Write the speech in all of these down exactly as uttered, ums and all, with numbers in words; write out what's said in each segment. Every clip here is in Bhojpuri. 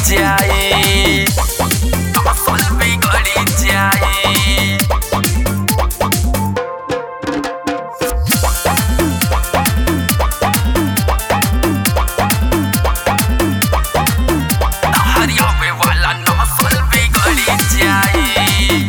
जाई, नस्ल बिगड़ जाई। हरियावे वाला नस्ल बिगड़ जाई।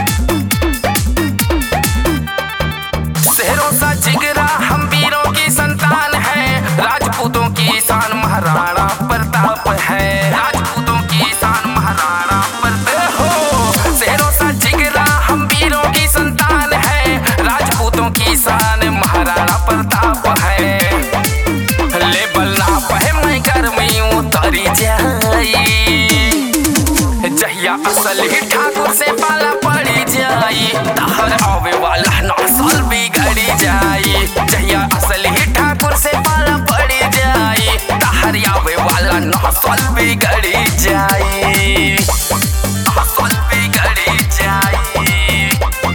शहरों सा जिगरा हम वीरों की संतान है, राजपूतों की शान महाराणा प्रताप है, राजपूतों की शान महाराणा प्रताप हो। शहरों सा जिगरा हम वीरों की संतान है, राजपूतों की शान महाराणा प्रताप है। लेबल ना पहे मैं गर्मी उतरी जाई, जहिया असल ही ठाकुर से पाला पड़ी जाई, तहर आवे वाला नस्ल बिगड़ जाई। जहिया असल ही ठाकुर से पाला पड़ी जाई, तहर आवे वाला नस्ल बिगड़ जाई, नस्ल बिगड़ जाई,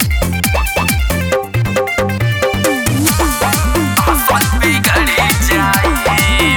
नस्ल बिगड़ जाई।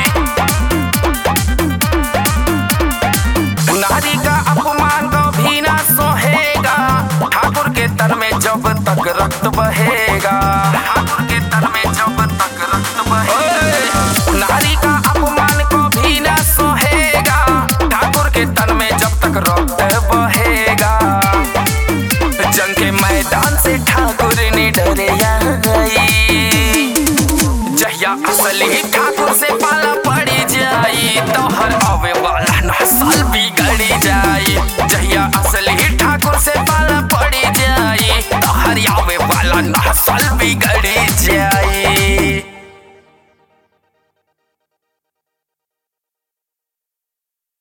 नारी का अपमान कभी ना सोहेगा, ठाकुर के तर में जब तक रक्त बहेगा, ठाकुर के तर में जब तक रक्त बहेगा। नारी का अपमान कभी ना सोहेगा, ठाकुर के तन में जब तक रक्त बहेगा। जंग के मैदान से ठाकुर ने डरे आई, जहिया असल ही ठाकुर से पाला पड़ी जाई, तो हर आवे वाला नस्ल बिगड़ जाई। जहिया असल ही ठाकुर से पाला पड़ी जाई, तो हर आवे वाला नस्ल बिगड़